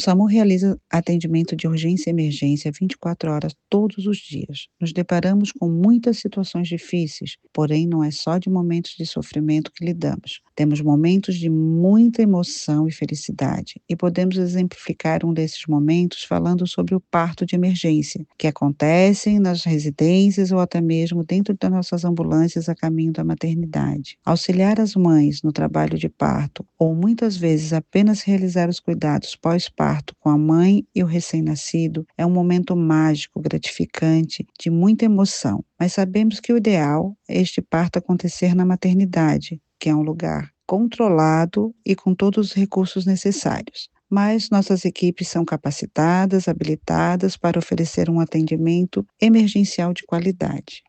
SAMU realiza atendimento de urgência e emergência 24 horas todos os dias. Nos deparamos com muitas situações difíceis, porém não é só de momentos de sofrimento que lidamos. Temos momentos de muita emoção e felicidade, e podemos exemplificar um desses momentos falando sobre o parto de emergência, que acontecem nas residências ou até mesmo dentro das nossas ambulâncias a caminho da maternidade. Auxiliar as mães no trabalho de parto, ou muitas vezes apenas realizar os cuidados pós-parto com a mãe e o recém-nascido, é um momento mágico, gratificante, de muita emoção. Mas sabemos que o ideal é este parto acontecer na maternidade, que é um lugar controlado e com todos os recursos necessários. Mas nossas equipes são capacitadas, habilitadas para oferecer um atendimento emergencial de qualidade.